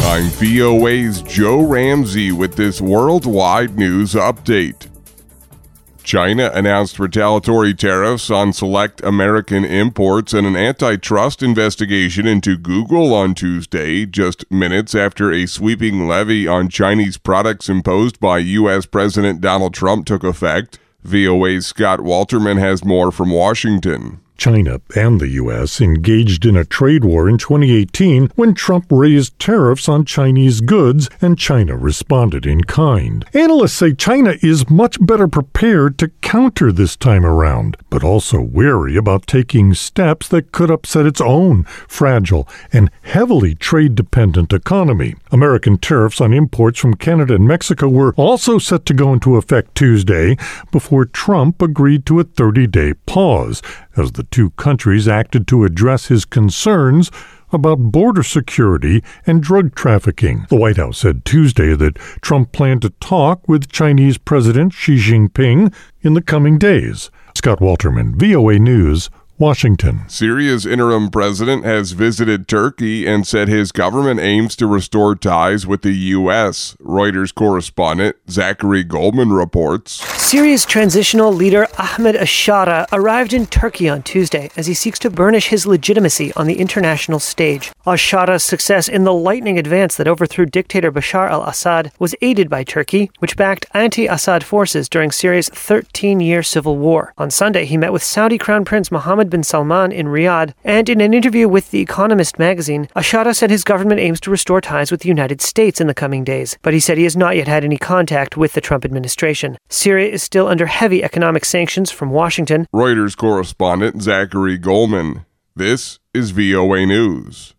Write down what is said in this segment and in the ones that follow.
I'm VOA's Joe Ramsey with this worldwide news update. China announced retaliatory tariffs on select American imports and an antitrust investigation into Google on Tuesday, just minutes after a sweeping levy on Chinese products imposed by U.S. President Donald Trump took effect. VOA's Scott Walterman has more from Washington. China and the U.S. engaged in a trade war in 2018 when Trump raised tariffs on Chinese goods, and China responded in kind. Analysts say China is much better prepared to counter this time around, but also wary about taking steps that could upset its own fragile and heavily trade-dependent economy. American tariffs on imports from Canada and Mexico were also set to go into effect Tuesday before Trump agreed to a 30-day pause, as the two countries acted to address his concerns about border security and drug trafficking. The White House said Tuesday that Trump planned to talk with Chinese President Xi Jinping in the coming days. Scott Walterman, VOA News, Washington. Syria's interim president has visited Turkey and said his government aims to restore ties with the U.S. Reuters correspondent Zachary Goldman reports. Syria's transitional leader Ahmed al-Shara arrived in Turkey on Tuesday as he seeks to burnish his legitimacy on the international stage. Al-Shara's success in the lightning advance that overthrew dictator Bashar al-Assad was aided by Turkey, which backed anti-Assad forces during Syria's 13-year civil war. On Sunday, he met with Saudi Crown Prince Mohammed bin Salman in Riyadh, and in an interview with The Economist magazine, al-Shara said his government aims to restore ties with the United States in the coming days, but he said he has not yet had any contact with the Trump administration. Syria is still under heavy economic sanctions from Washington. Reuters correspondent Zachary Goldman. This is VOA News.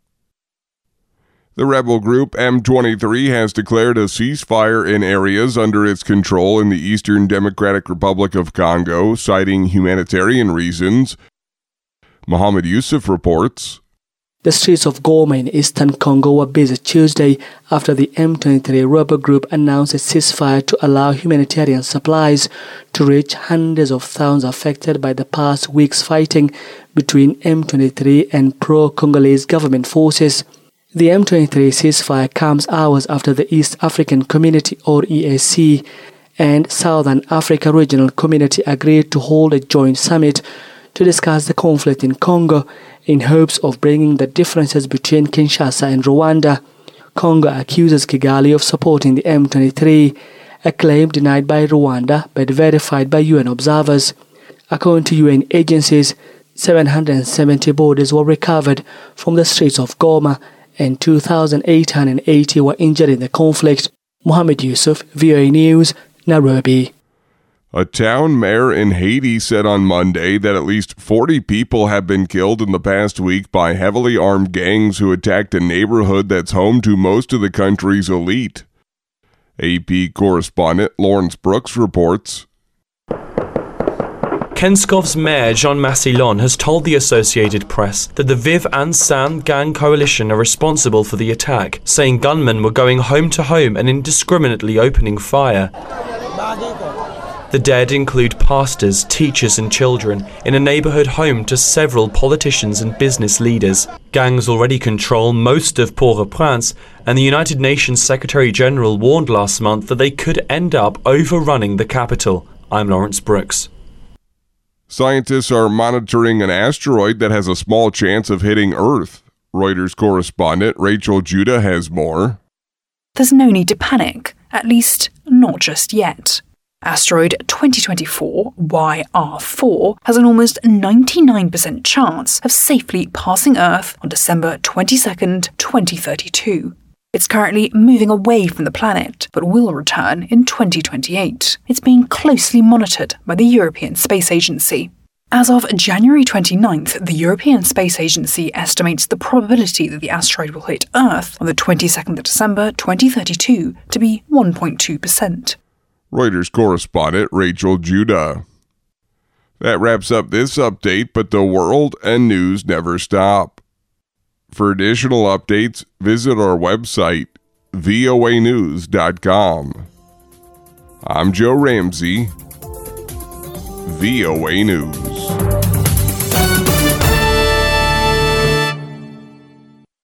The rebel group M23 has declared a ceasefire in areas under its control in the Eastern Democratic Republic of Congo, citing humanitarian reasons. Mohammed Yusuf reports. The streets of Goma in eastern Congo were busy Tuesday after the M23 rebel group announced a ceasefire to allow humanitarian supplies to reach hundreds of thousands affected by the past week's fighting between M23 and pro-Congolese government forces. The M23 ceasefire comes hours after the East African Community, or EAC, and Southern Africa Regional Community agreed to hold a joint summit to discuss the conflict in Congo in hopes of bringing the differences between Kinshasa and Rwanda. Congo accuses Kigali of supporting the M23, a claim denied by Rwanda but verified by UN observers. According to UN agencies, 770 bodies were recovered from the streets of Goma and 2,880 were injured in the conflict. Mohammed Yusuf, VOA News, Nairobi. A town mayor in Haiti said on Monday that at least 40 people have been killed in the past week by heavily armed gangs who attacked a neighborhood that's home to most of the country's elite. AP correspondent Lawrence Brooks reports. Kenskov's mayor Jean Massillon has told the Associated Press that the Viv and San gang coalition are responsible for the attack, saying gunmen were going home to home and indiscriminately opening fire. The dead include pastors, teachers and children in a neighbourhood home to several politicians and business leaders. Gangs already control most of Port-au-Prince, and the United Nations Secretary-General warned last month that they could end up overrunning the capital. I'm Lawrence Brooks. Scientists are monitoring an asteroid that has a small chance of hitting Earth. Reuters correspondent Rachel Judah has more. There's no need to panic, at least not just yet. Asteroid 2024 YR4 has an almost 99% chance of safely passing Earth on December 22nd, 2032. It's currently moving away from the planet, but will return in 2028. It's being closely monitored by the European Space Agency. As of January 29th, the European Space Agency estimates the probability that the asteroid will hit Earth on the 22nd of December 2032 to be 1.2%. Reuters correspondent Rachel Judah. That wraps up this update, but the world and news never stop. For additional updates, visit our website, voanews.com. I'm Joe Ramsey, VOA News.